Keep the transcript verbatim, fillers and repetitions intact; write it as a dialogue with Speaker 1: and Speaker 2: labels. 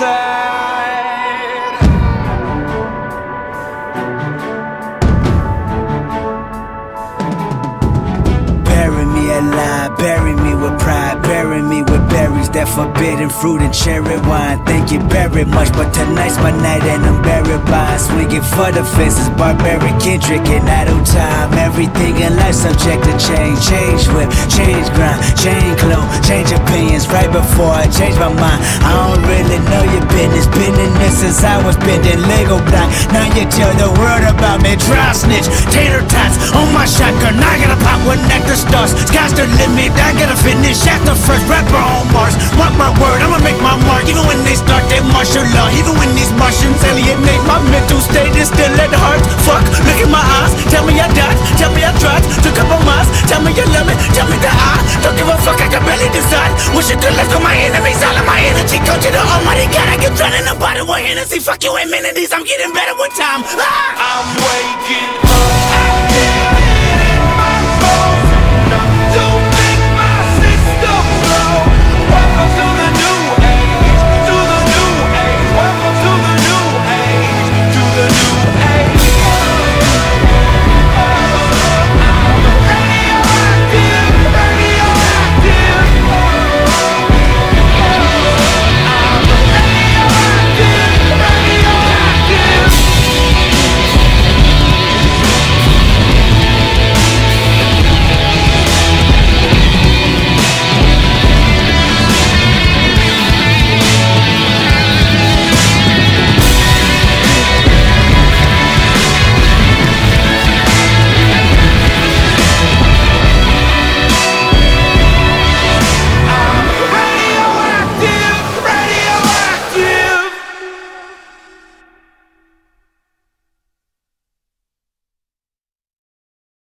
Speaker 1: side.
Speaker 2: Bury me alive, bury me with pride, bury me with berries, that forbidden fruit and cherry wine. Thank you very much, but tonight's my night and I'm buried by swinging for the fences, barbaric Kendrick and idle time. Everything in life subject to change, change whip, change grind, change clothes, change opinions right before I change my mind. I don't really know your business, been in this since I was bending Lego block. Now you tell the world about me, dry snitch, tater tots on my shotgun. I gotta pop one at the stars, sky's the limit, I gotta finish after first rapper on Mars. Mark my word, I'ma make my mark. Even when they start their martial law, even when these Martians alienate my mental state, it's still at the heart. Fuck, look in my eyes, tell me I died, tell me I tried, took up on miles, tell me you love me, tell me that I don't give a fuck, I can barely decide. Wish you could left on my enemies, all of my energy go to the almighty God. I get drowned in the bottle with Hennessy, fuck you amenities, I'm getting better with time. Ah!
Speaker 1: I'm waking